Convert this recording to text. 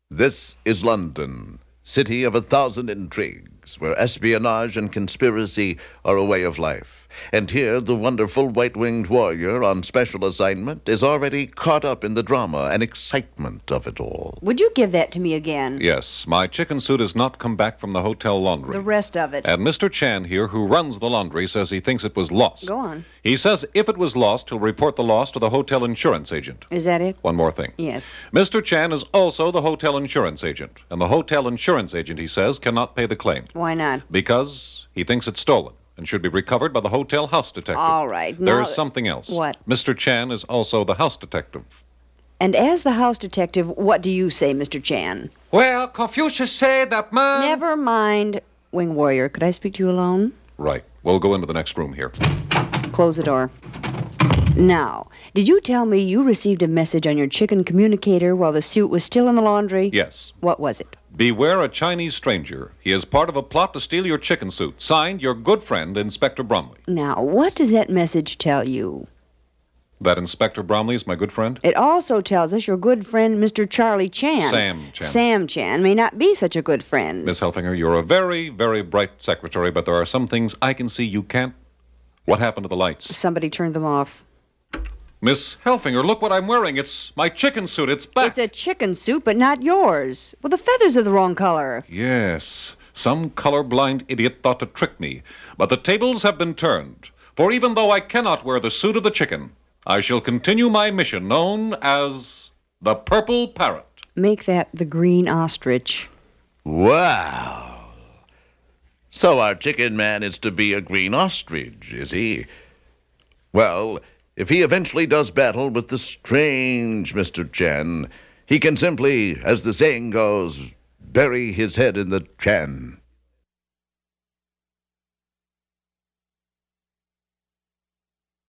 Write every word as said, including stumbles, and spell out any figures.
This is London, city of a thousand intrigues, where espionage and conspiracy are a way of life. And here, the wonderful white-winged warrior on special assignment is already caught up in the drama and excitement of it all. Would you give that to me again? Yes, my chicken suit has not come back from the hotel laundry. The rest of it. And Mister Chan here, who runs the laundry, says he thinks it was lost. Go on. He says if it was lost, he'll report the loss to the hotel insurance agent. Is that it? One more thing. Yes. Mister Chan is also the hotel insurance agent. And the hotel insurance agent, he says, cannot pay the claim. Why not? Because he thinks it's stolen and should be recovered by the hotel house detective. All right. There's now- something else. What? Mister Chan is also the house detective. And as the house detective, what do you say, Mister Chan? Well, Confucius said that man... Never mind, Wing Warrior. Could I speak to you alone? Right. We'll go into the next room here. Close the door. Now, did you tell me you received a message on your chicken communicator while the suit was still in the laundry? Yes. What was it? Beware a Chinese stranger. He is part of a plot to steal your chicken suit. Signed, your good friend, Inspector Bromley. Now, what does that message tell you? That Inspector Bromley is my good friend? It also tells us your good friend, Mister Charlie Chan. Sam Chan. Sam Chan may not be such a good friend. Miss Helfinger, you're a very, very bright secretary, but there are some things I can see you can't. What happened to the lights? Somebody turned them off. Miss Helfinger, look what I'm wearing. It's my chicken suit. It's back. It's a chicken suit, but not yours. Well, the feathers are the wrong color. Yes. Some colorblind idiot thought to trick me. But the tables have been turned. For even though I cannot wear the suit of the chicken, I shall continue my mission known as the Purple Parrot. Make that the green ostrich. Wow. So our chicken man is to be a green ostrich, is he? Well, if he eventually does battle with the strange Mister Chan, he can simply, as the saying goes, bury his head in the Chan.